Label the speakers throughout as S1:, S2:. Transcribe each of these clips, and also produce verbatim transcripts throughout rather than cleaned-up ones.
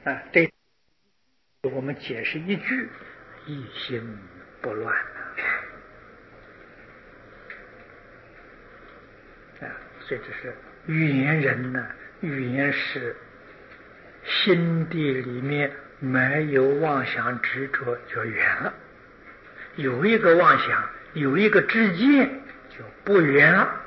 S1: 啊，这我们解释一句：一心不乱啊！所以这是缘人呢，缘是心地里面没有妄想执着就缘了，有一个妄想，有一个知见就不缘了。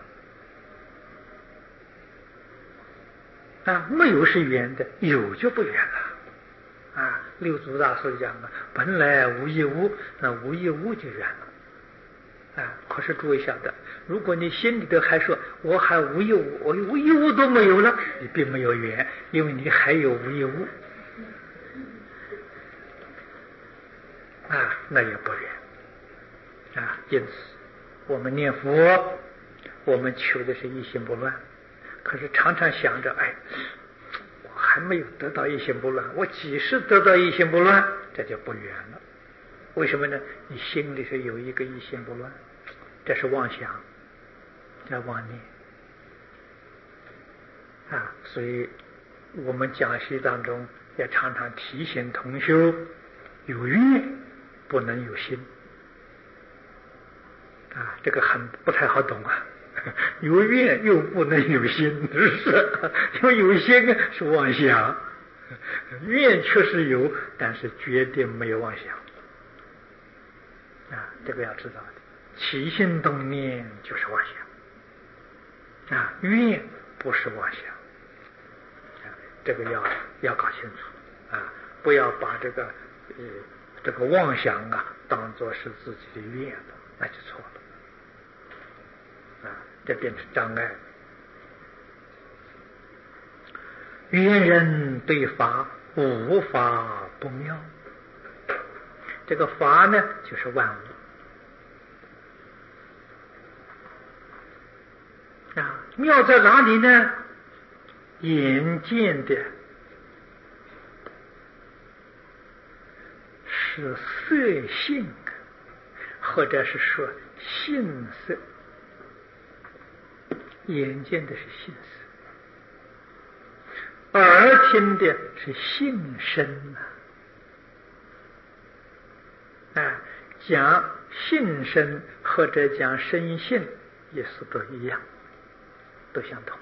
S1: 啊，没有是缘的，有就不缘了。啊，六祖大师讲的，本来无一物，那无一物就缘了。啊，可是诸位晓得，如果你心里头还说我还无一物，我无一物都没有了，你并没有缘，因为你还有无一物。啊，那也不缘。啊，因此我们念佛，我们求的是一心不乱。可是常常想着，哎，我还没有得到一心不乱，我几时得到一心不乱，这就不远了。为什么呢？你心里是有一个一心不乱，这是妄想，叫妄念啊。所以我们讲习当中也常常提醒同修，有愿不能有心啊，这个很不太好懂啊。有愿又不能有心，是不是？因为有心是妄想，愿确实有，但是绝对没有妄想啊，这个要知道的。起心动念就是妄想啊，愿不是妄想啊，这个要要搞清楚啊，不要把这个呃这个妄想啊当作是自己的愿了，那就错了。啊，这变成障碍。缘人对法，无法不妙。这个法呢，就是万物啊，妙在哪里呢？眼见的是色性，或者是说性色。眼见的是性色，耳听的是性声啊！啊，讲性声或者讲声性，意思都一样，都相同。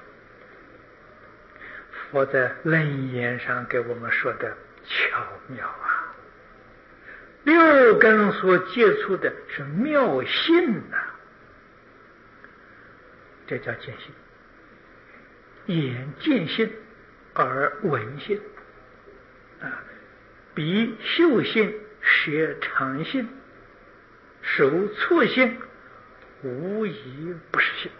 S1: 佛在楞严上给我们说的巧妙啊！六根所接触的是妙性啊！这叫见性，眼见性，耳闻性，啊，鼻嗅性，舌尝性，手触性，无一不是性。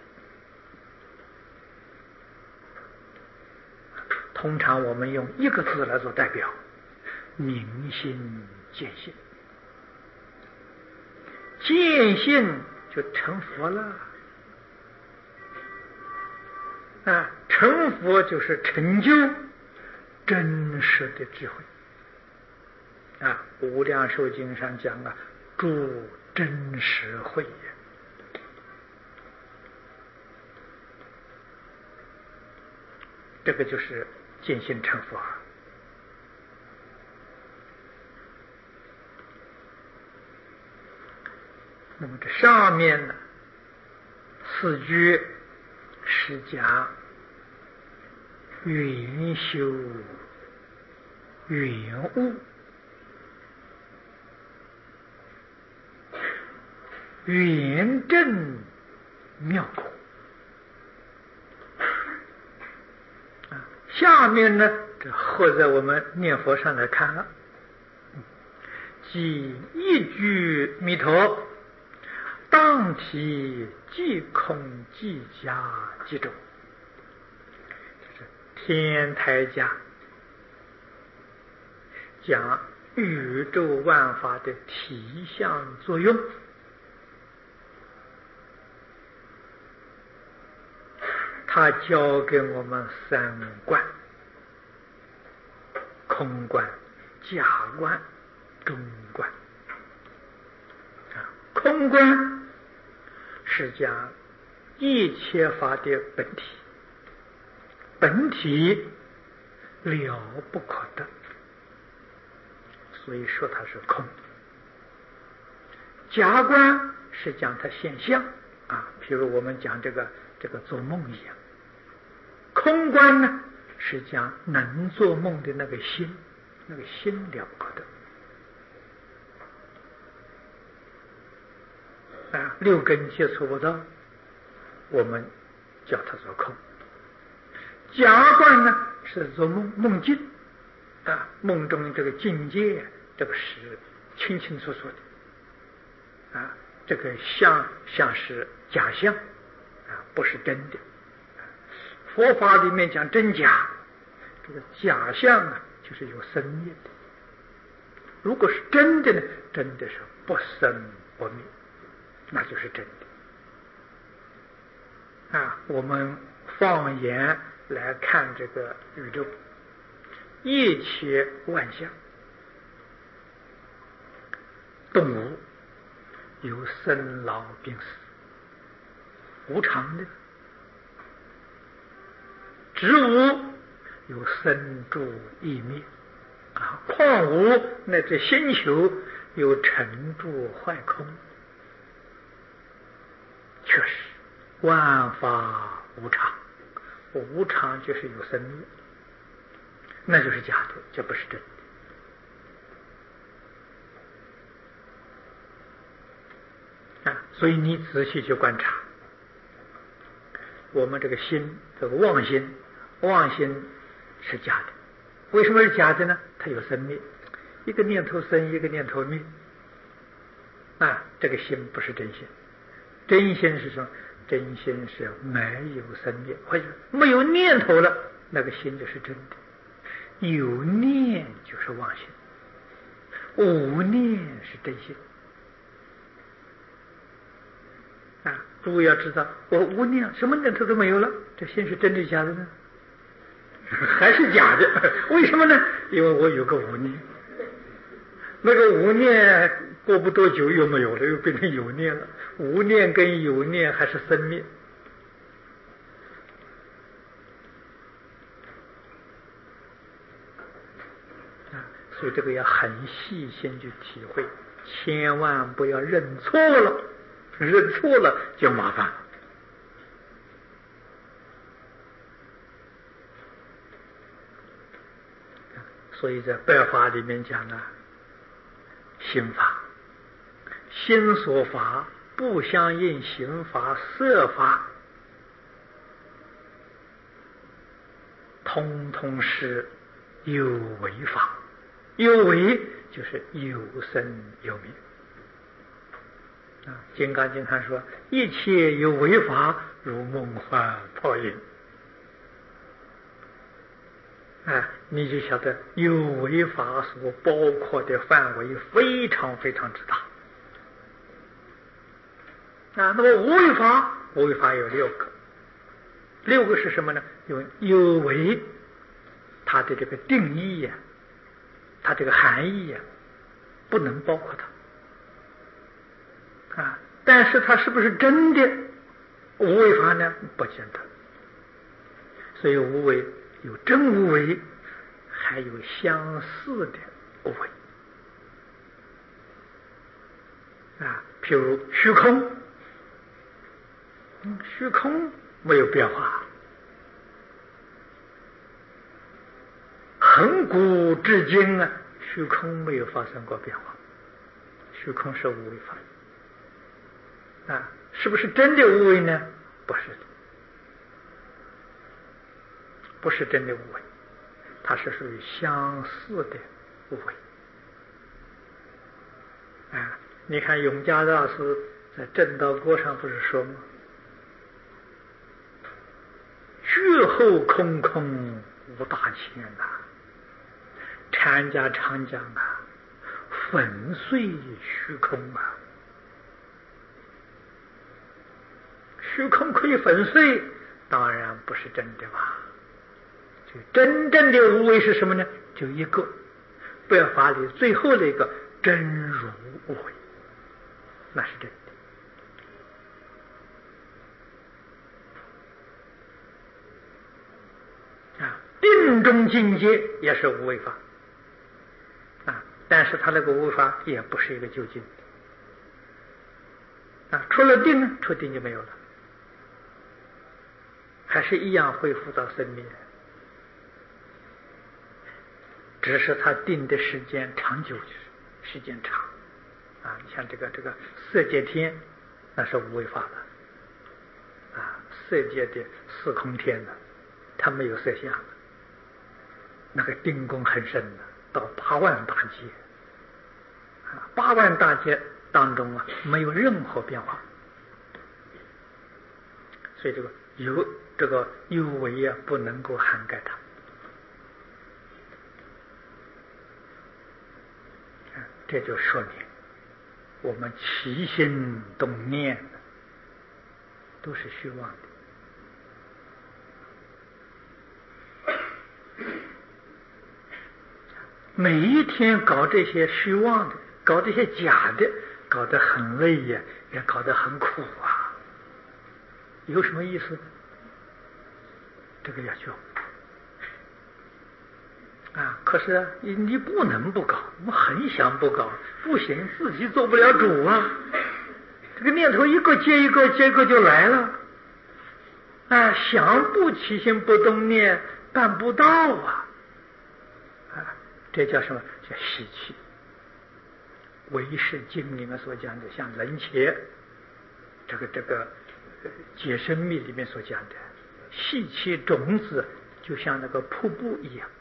S1: 通常我们用一个字来做代表，明心见性，见性就成佛了。啊，成佛就是成就真实的智慧啊！无量寿经上讲啊，诸真实慧也。这个就是见性成佛。那么这上面呢，四句是讲圆修圆悟，圆正妙果啊。下面呢，这合在我们念佛上来看了，即一句弥陀，当体即空即假即中。天台家讲宇宙万法的体相作用，他教给我们三观：空观、假观、中观。空观是讲一切法的本体，本体了不可得所以说它是空。假观是讲它现象啊，譬如我们讲这个这个做梦一样。空观呢是讲能做梦的那个心，那个心了不得啊，六根接触不到，我们叫它做空。假观呢是做梦梦境啊，梦中这个境界，这个是清清楚楚的啊，这个像像是假象啊，不是真的。佛法里面讲真假，这个假象啊，就是有生灭的。如果是真的呢，真的是不生不灭，那就是真的啊。我们放眼来看这个宇宙，一切万象，动物有生老病死，无常的；植物有生住异灭啊，矿物乃至星球有成住坏空，确实万法无常。无常就是有生灭，那就是假的，这不是真的啊！所以你仔细去观察，我们这个心，这个妄心，妄心是假的。为什么是假的呢？它有生灭，一个念头生，一个念头灭啊！这个心不是真心，真心是什么？真心是没有生灭，或者没有念头了，那个心就是真的。有念就是妄心，无念是真心啊！诸位要知道，我无念，什么念头都没有了，这心是真的假的呢？还是假的？为什么呢？因为我有个无念，那个无念过不多久又没有了，又变成有念了。无念跟有念还是生灭啊！所以这个要很细心去体会，千万不要认错了，认错了就麻烦了。所以在白法里面讲啊，心法，心所法不相应行法色法，通通是有为法。有为就是有生有灭啊。金刚经上说，一切有为法，如梦幻泡影啊，你就晓得有为法所包括的范围非常非常之大啊。那么无为法，无为法有六个，六个是什么呢？有有为，它的这个定义呀、啊，它这个含义呀、啊，不能包括它啊。但是它是不是真的无为法呢？不见得。所以无为有真无为，还有相似的无为啊。譬如虚空，嗯，虚空没有变化，恒古至今啊，虚空没有发生过变化，虚空是无为法啊。是不是真的无为呢？不是的，不是真的无为，它是属于相似的无为啊。你看永嘉大师在正道歌上不是说吗？绝后空空无大千呐、啊，禅家常讲啊，粉碎虚空啊，虚空可以粉碎，当然不是真的吧？就真正的无为是什么呢？就一个，白法里最后的一个真如无为，那是真的。啊，定中境界也是无为法啊，但是他那个无法也不是一个究竟啊。出了定呢，出定就没有了，还是一样恢复到生灭，只是他定的时间长久，时间长啊。你像这个这个色界天，那是无为法了啊。色界的四空天呢，它没有色相，那个定功很深的，到八万大劫啊，八万大劫当中啊，没有任何变化。所以这个有这个有为啊，不能够涵盖它。这就说明我们起心动念都是虚妄的，每一天搞这些虚妄的，搞这些假的，搞得很累呀，也搞得很苦啊，有什么意思？这个要教啊！可是啊，你你不能不搞，我很想不搞，不行，自己做不了主啊。这个念头一个接一个，接一个就来了啊！想不起心不动念，办不到啊！啊，这叫什么？叫习气。唯识经里面所讲的，像人切这个这个解深密里面所讲的，习气种子就像那个瀑布一样。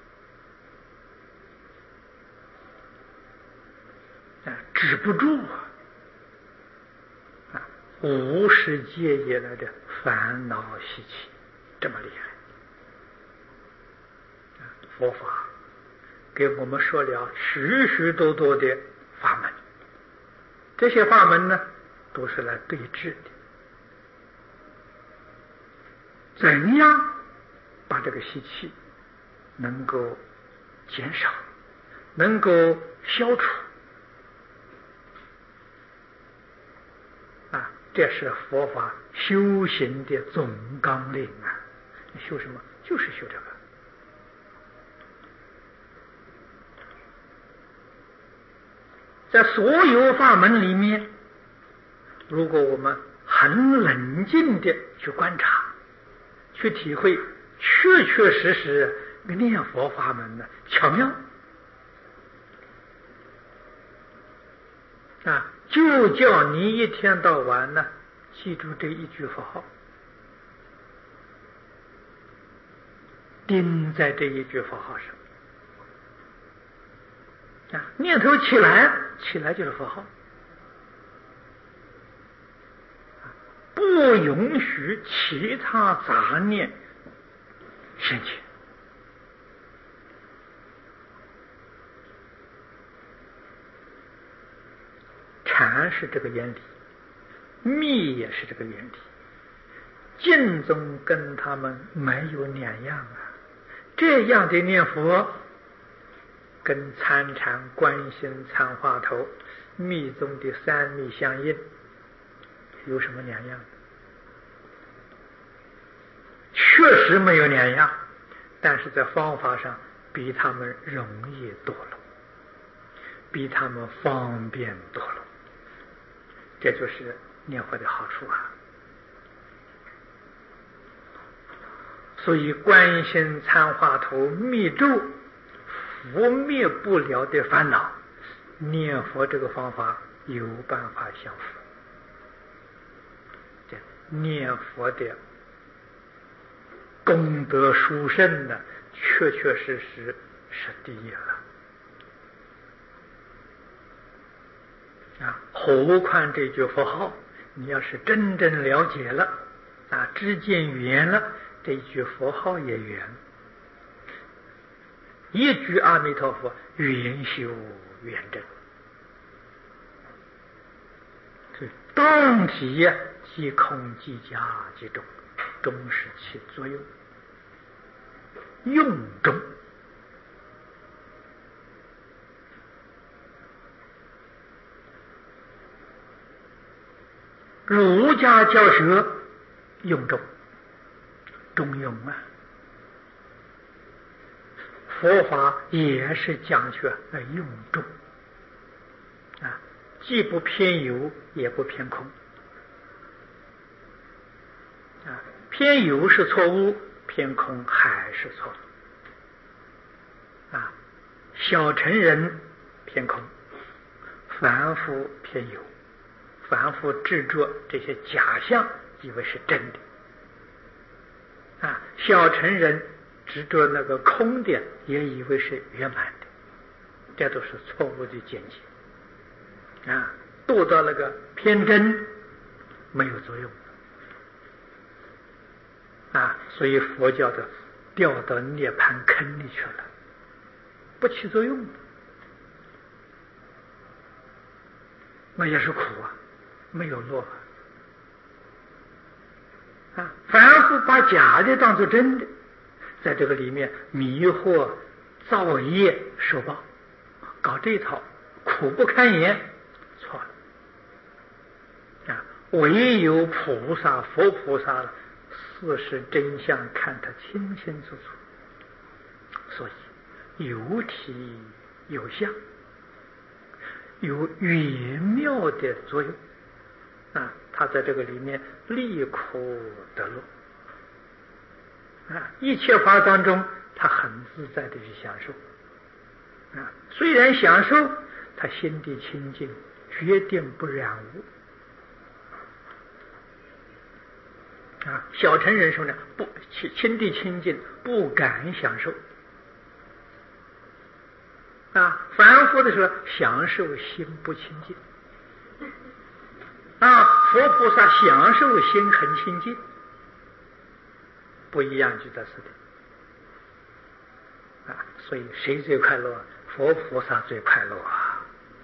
S1: 止不住啊！啊，无始劫以来的烦恼习气这么厉害，佛法给我们说了许许多多的法门，这些法门呢，都是来对治的。怎样把这个习气能够减少，能够消除？啊，这是佛法修行的总纲领啊！修什么？就是修这个。在所有法门里面，如果我们很冷静的去观察、去体会，确确实实念佛法门呢巧妙啊！就叫你一天到晚呢记住这一句佛号，盯在这一句佛号上啊！念头起来，起来就是佛号，不允许其他杂念升起。禅是这个原理，密也是这个原理，净宗跟他们没有两样啊。这样的念佛跟参禅、观心、参话头、密宗的三密相应有什么两样？确实没有两样，但是在方法上比他们容易多了，比他们方便多了。这就是念佛的好处啊！所以观心、参话头、密咒拂灭不了的烦恼，念佛这个方法有办法降伏。这念佛的功德殊胜呢，确确实实是第一了。啊，何况这句佛号，你要是真正了解了，啊，知见圆了，这句佛号也圆。一句阿弥陀佛，圆修圆正。所以当体呀，即空即假即中，中是起作用，用中。儒家教学用中，中用啊。佛法也是讲究来用中既不偏有，也不偏空。啊，偏有是错误，偏空还是错误。啊，小乘人偏空，凡夫偏有，凡夫执着这些假象，以为是真的。啊，小乘人执着那个空的，也以为是圆满的，这都是错误的见解。啊，堕到那个偏真，没有作用。啊，所以佛教的掉到涅盘坑里去了，不起作用，那也是苦啊，没有乐啊。啊，凡夫把假的当作真的，在这个里面迷惑、造业、受报，搞这一套，苦不堪言，错了。啊，唯有菩萨、佛菩萨了。事实真相看得清清楚楚，所以有体有相，有圆妙的作用啊！他在这个里面利苦得乐啊！一切法当中，他很自在的去享受啊！虽然享受，他心地清净，决定不染污。啊，小乘人说呢，不心地清净，不敢享受。啊，凡夫的时候享受心不清净。啊，佛菩萨享受心很清净，不一样就在此地。啊，所以谁最快乐？佛菩萨最快乐啊！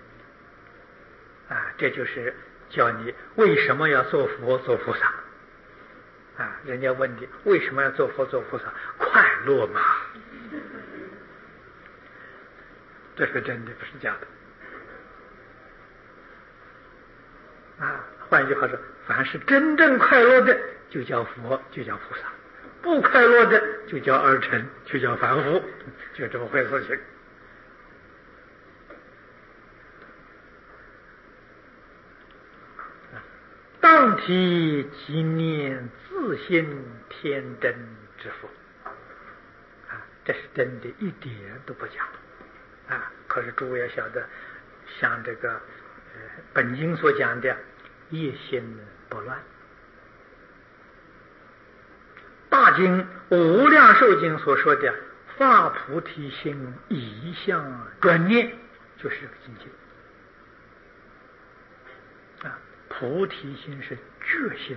S1: 啊，这就是教你为什么要做佛做菩萨。啊，人家问你为什么要做佛做菩萨？快乐嘛，这是真的，不是假的。啊，换一句话说，凡是真正快乐的，就叫佛，就叫菩萨；不快乐的，就叫二乘，就叫凡夫，就这么回事情。当体即念自性天真之佛啊，这是真的，一点都不假啊！可是诸位要晓得，像这个呃本经所讲的一心不乱，大经无量寿经所说的发菩提心一向专念，就是这个境界。菩提心是觉心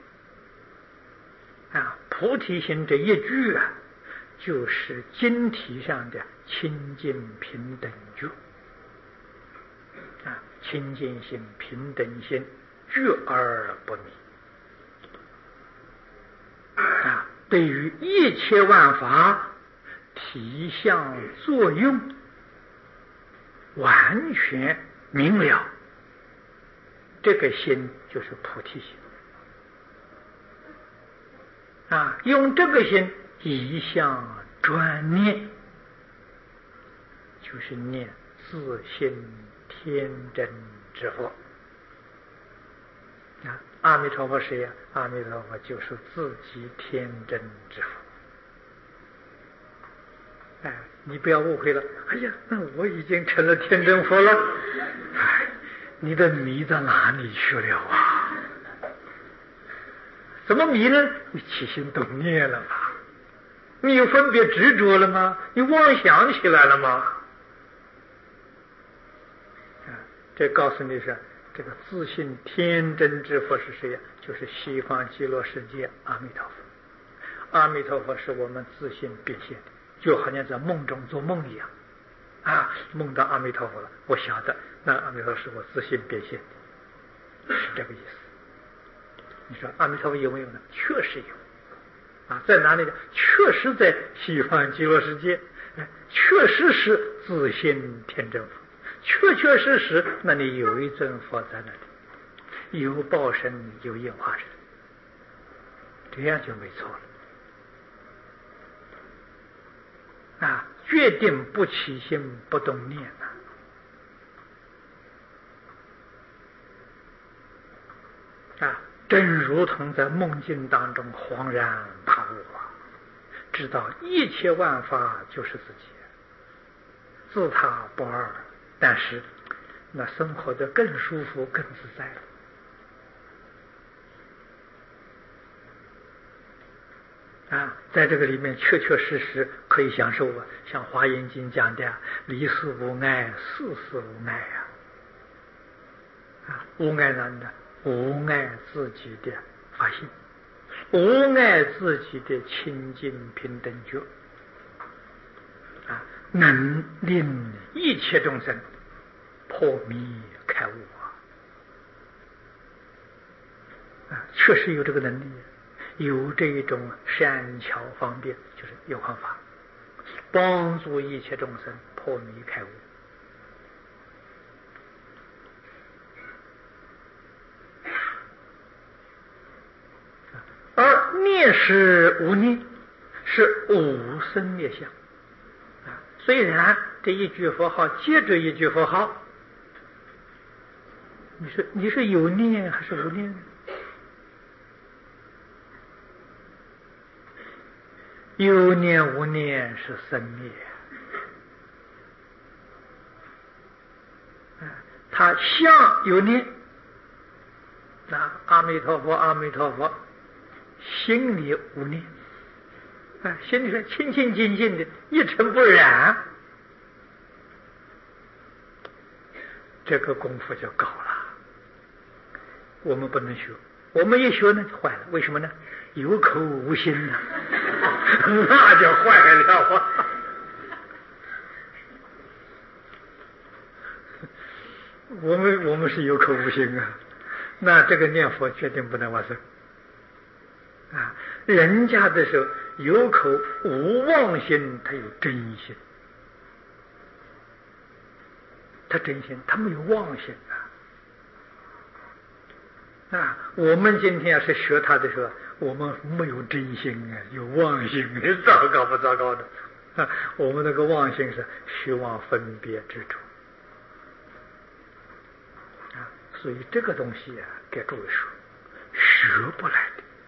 S1: 啊，菩提心这一句啊，就是经体上的清净平等觉啊，清净心、平等心，觉而不迷啊，对于一切万法体相作用完全明了。这个心就是菩提心啊，用这个心一向专念，就是念自性天真之佛啊。阿弥陀佛谁呀？阿弥陀佛就是自己天真之佛。哎，你不要误会了。哎呀，那我已经成了天真佛了。哎，你的迷到哪里去了啊？怎么迷呢？你起心动念了吗？你有分别执着了吗？你妄想起来了吗？啊，这告诉你是这个自信天真之佛是谁呀？就是西方极乐世界阿弥陀佛。阿弥陀佛是我们自信变现的，就好像在梦中做梦一样啊，梦到阿弥陀佛了，我晓得那阿弥陀佛是我自信变现的，是这个意思。你说阿弥陀佛有没有呢？确实有啊，在哪里呢？确实在西方极乐世界，确实是自信天真佛，确确实实那里有一尊佛在那里，有报身，有应化身，这样就没错了啊！决定不起心不动念啊！ 啊，正如同在梦境当中恍然大悟啊，知道一切万法就是自己，自他不二，但是那生活的更舒服更自在了。啊，在这个里面确确实实可以享受啊，像《华严经》讲的离世无碍，世事无碍啊。啊，无碍难的，无碍自己的发心，无碍自己的清净平等觉，啊，能令一切众生破迷开悟啊！啊，确实有这个能力。有这一种善巧方便，就是有方法帮助一切众生破迷开悟。而灭时无念是无生灭相啊，虽然这一句佛号接着一句佛号，你说你是有念还是无念？有念无念是生灭，他相有念，那阿弥陀佛阿弥陀佛，心里无念，啊，心里是清清净净的，一尘不染，这个功夫就高了。我们不能学，我们一学呢就坏了，为什么呢？有口无心呢、啊，那就坏了啊！我们我们是有口无心啊，那这个念佛决定不能往生啊！人家的时候有口无妄心，他有真心，他真心，他没有妄心啊！啊，我们今天要是学他的时候，我们没有真心啊，有妄心，糟糕不糟糕的啊！我们那个妄心是虚妄分别之处啊，所以这个东西啊，给诸位说，学不来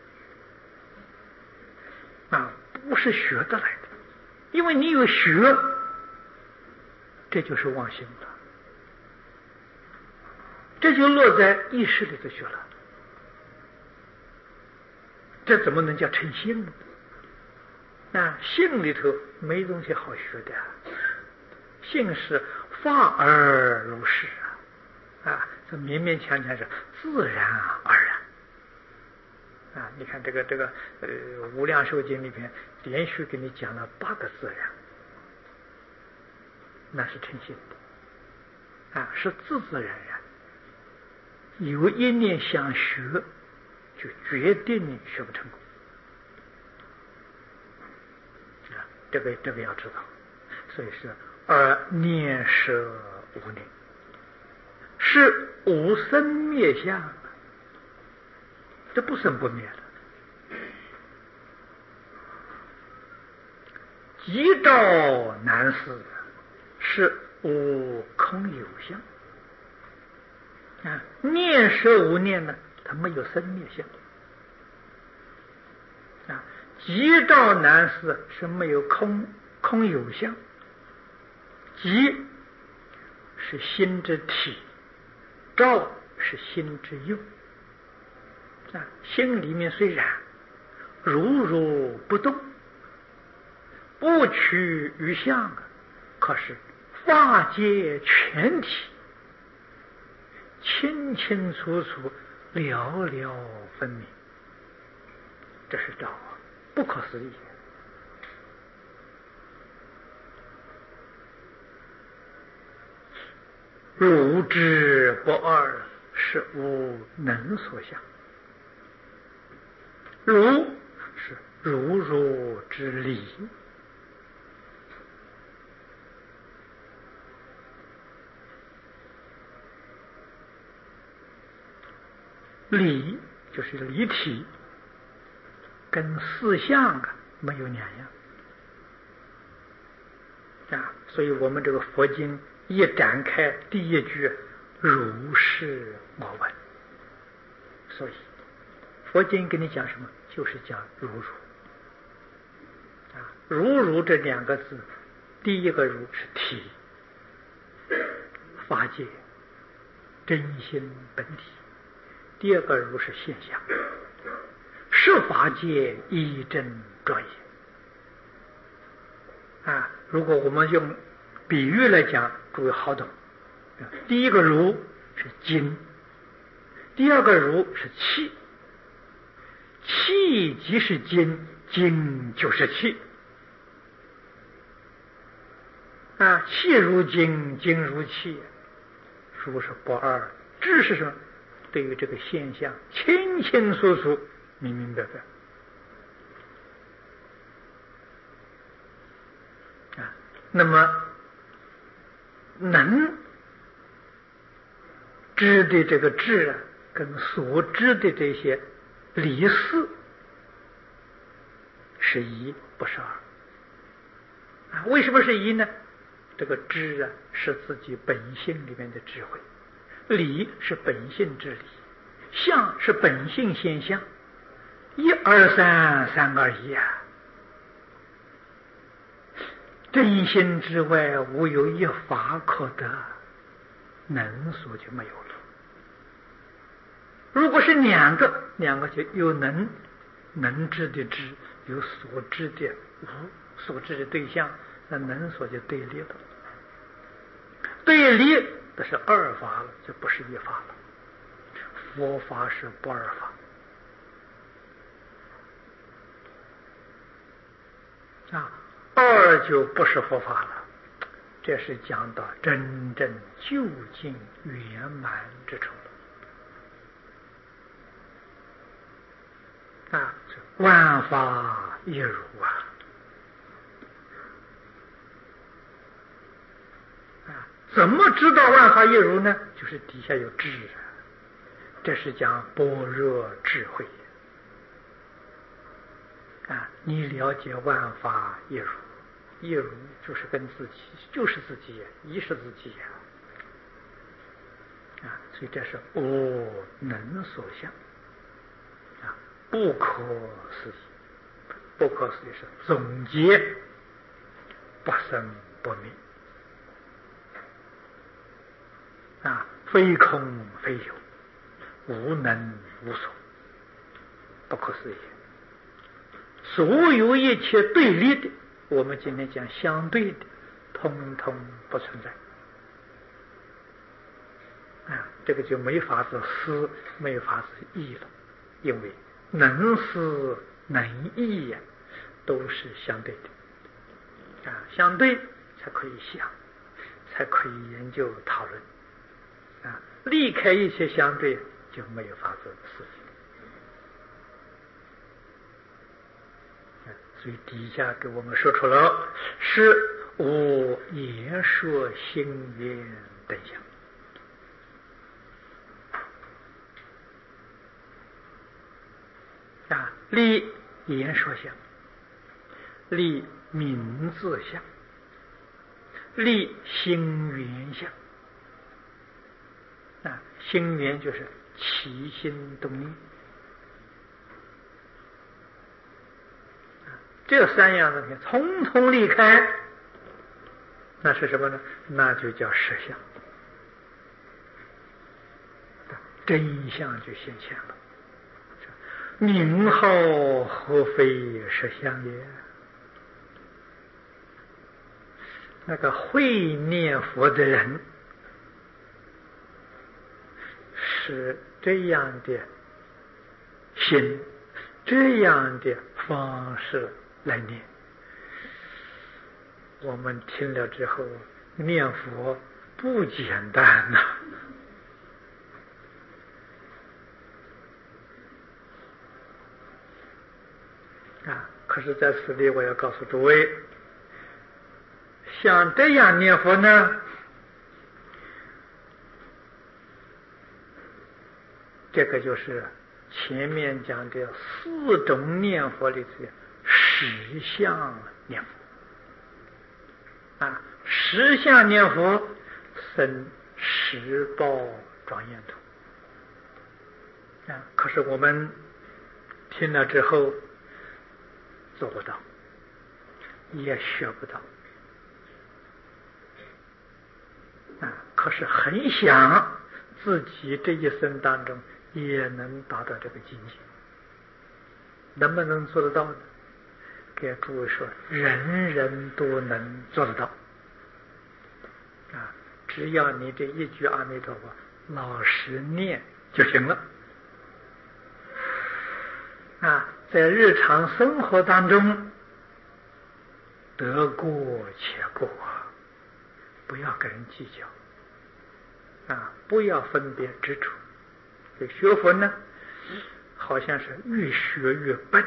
S1: 的啊，不是学得来的，因为你有学，这就是妄心了，这就落在意识里头去了。这怎么能叫成性呢？啊，性里头没东西好学的，性是法而如是啊，啊，这勉勉强强是自然而然啊。你看这个这个呃《无量寿经》里边连续给你讲了八个自然，那是成性的啊，是自自然然。有一念想学，就决定学不成功啊！这个这个要知道，所以是而念舍无念，是无生灭相，这不生不灭的。即照难思，是无空有相啊！念舍无念呢？它没有生灭相啊，即照难思是没有空空有相，即是心之体，照是心之用啊。心里面虽然如如不动，不取于相，可是法界全体清清楚楚，了了分明，这是照啊，不可思议。如之不二，是无能所相。如是如如之理，理就是离体，跟四相啊没有两样啊。所以我们这个佛经一展开，第一句如是我闻， 所以佛经跟你讲什么？就是讲如如啊，如如这两个字，第一个如是体，法界真心本体；第二个如是现象，是法界一真庄严啊。如果我们用比喻来讲，诸位好懂。第一个如是精，第二个如是气。气即是精，精就是气啊。气如精，精如气，如是不二。知是什么？对于这个现象清清楚楚、明明白白啊。那么能知的这个智啊，跟所知的这些理事是一，不是二啊。为什么是一呢？这个知啊，是自己本性里面的智慧，理是本性之理，相是本性现象，一二三，三二一啊。真心之外无有一法可得，能所就没有了。如果是两个，两个就有能能知的知，有所知的无所知的对象，那能所就对立了。对立那是二法了，就不是一法了。佛法是不二法啊，二就不是佛法了。这是讲到真正究竟圆满之处了啊！万法一如啊！啊，怎么知道万法一如呢？就是底下有智啊，这是讲般若智慧啊！你了解万法一如，一如就是跟自己，就是自己，一是自己呀！啊，所以这是无能所向啊，不可思议。不可思议是总结不生不灭啊，非空非有，无能无所，不可思议。所有一切对立的，我们今天讲相对的，通通不存在啊，这个就没法子思，没法子议了，因为能思能议呀、啊，都是相对的啊，相对才可以想，才可以研究讨论啊，离开一切相对就没有法子思议。所以底下给我们说出了是无言说心缘等相啊，立言说相，立名字相，立心缘相啊，心缘就是起心动念。这三样东西统统离开，那是什么呢？那就叫实相，真相就现前了。名号何非实相也？那个会念佛的人是这样的心，这样的方式来念，我们听了之后，念佛不简单呐、啊！啊，可是在此里我要告诉诸位，像这样念佛呢，这个就是前面讲的四种念佛里头实相念佛。啊，实相念佛生十报庄严土啊，可是我们听了之后做不到，也学不到啊。可是很想自己这一生当中也能达到这个境界，能不能做得到呢？给诸位说，人人都能做得到啊！只要你这一句阿弥陀佛老实念就行了啊！在日常生活当中得过且过，不要跟人计较啊！不要分别执着。这学佛呢，好像是越学越笨，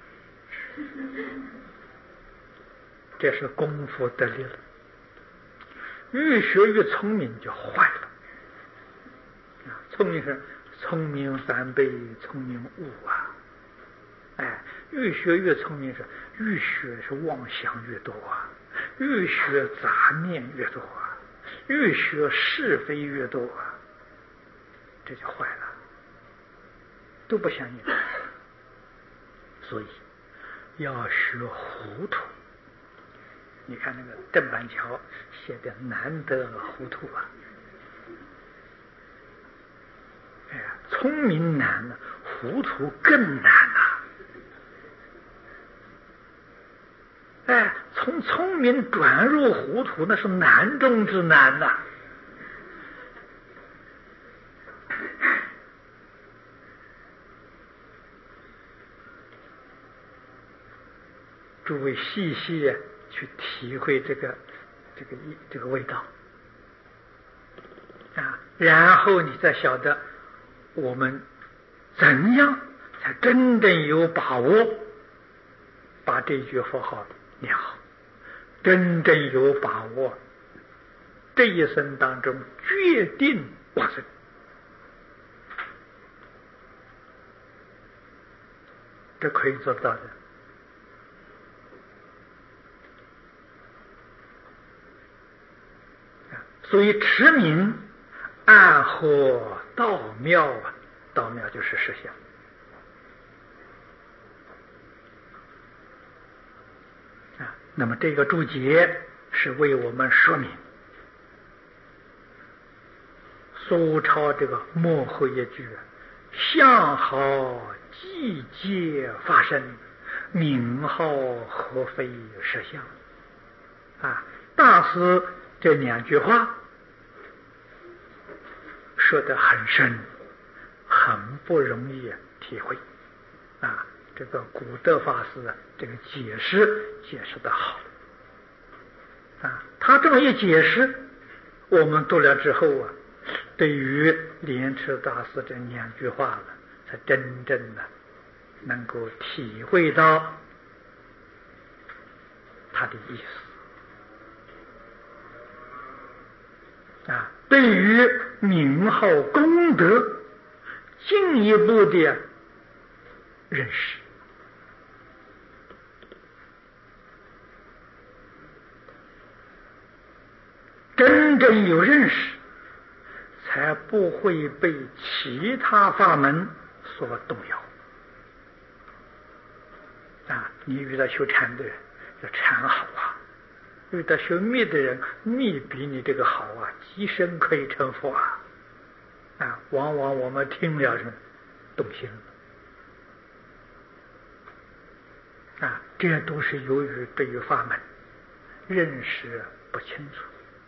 S1: 这是功夫得力了。越学越聪明就坏了啊！聪明是聪明反被聪明误啊！哎，越学越聪明是越学是妄想越多啊，越学杂念越多啊，越学是非越多啊，这就坏了，都不相应。所以要学糊涂。你看那个邓板桥写的难得糊涂啊！哎呀，聪明难了，糊涂更难啊！哎，从聪明转入糊涂，那是难中之难呐、啊！诸位细细去体会这个这个这个味道啊，然后你再晓得我们怎样才真正有把握把这句佛号念好，真正有把握这一生当中决定往生，这可以做得到的。所以持名暗合道妙啊，道妙就是实相啊。那么这个注解是为我们说明苏超这个末后一句相好寂皆发生，名号何非实相啊。大师这两句话说得很深，很不容易体会啊。这个古德法师啊，这个解释解释得好啊。他这么一解释，我们读了之后啊，对于莲池大师这两句话呢，才真正的能够体会到他的意思啊。对于名号功德进一步的认识，真正有认识，才不会被其他法门所动摇啊！你遇到修禅的人，这禅好啊；遇到修密的人，密比你这个好啊，几生可以成佛啊！啊，往往我们听了什么动心了啊！这都是由于对于法门认识不清楚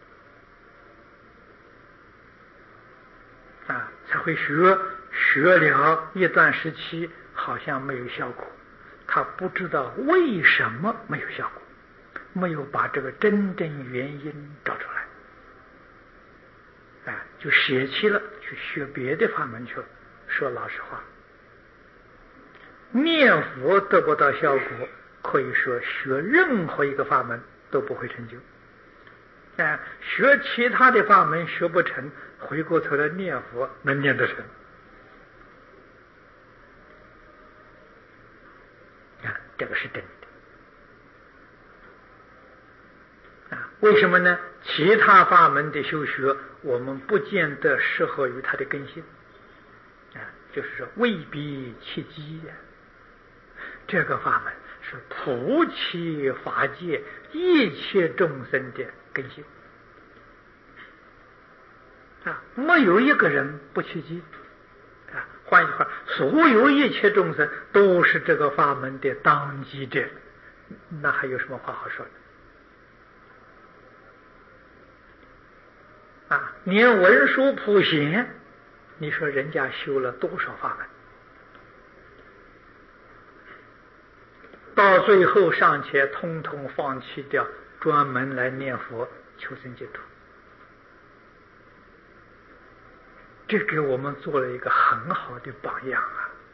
S1: 啊，才会学学了一段时期好像没有效果，他不知道为什么没有效果，没有把这个真正原因找出来啊，就舍弃了去学别的法门去了。说老实话，念佛得不到效果，可以说学任何一个法门都不会成就啊。学其他的法门学不成，回过头来念佛能念得成啊，这个是真的啊。为什么呢？其他法门的修学我们不见得适合于他的根性啊， 就是说未必切机呀。这个法门是普其法界一切众生的根性啊，没有一个人不切机啊。换句话，所有一切众生都是这个法门的当机者，那还有什么话好说的啊？连文殊普贤，你说人家修了多少法门？到最后尚且通通放弃掉，专门来念佛求生净土，这给我们做了一个很好的榜样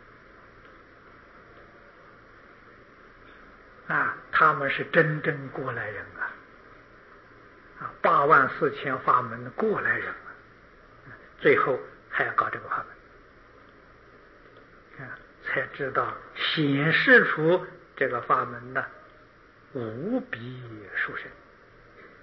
S1: 啊！啊，他们是真正过来人啊！啊，八万四千法门的过来人啊，最后还要搞这个法门啊，才知道显示出这个法门呢无比殊胜。